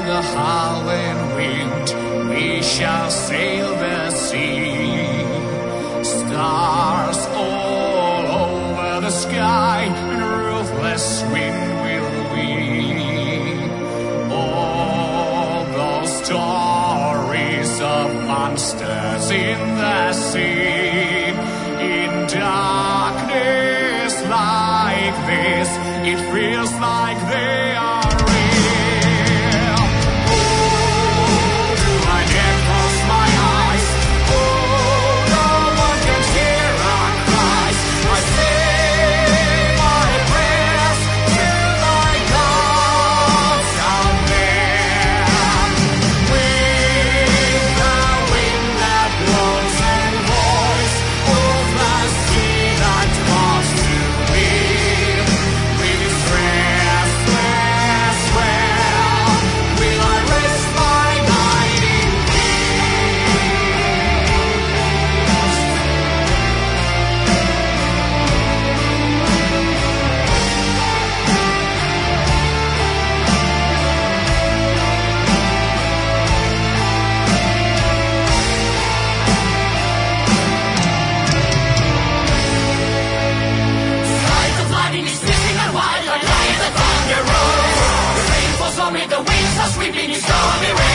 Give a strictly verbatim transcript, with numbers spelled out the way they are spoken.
the howling wind, we shall sail the sea. Stars all over the sky, and ruthless wind will we. All those stories of monsters in the sea. In darkness like this, it feels like they are real. Oh, do I dare close my eyes? Oh, no one can hear our cries. I say my prayers to my gods out there. With the wind that blows and voice of the sea that wants to live. With its restless well, will I rest my night in Skies of lightning is twisting and wild, like lions that thunder roll. The rain falls on me, the winds are sweeping in stormy rain.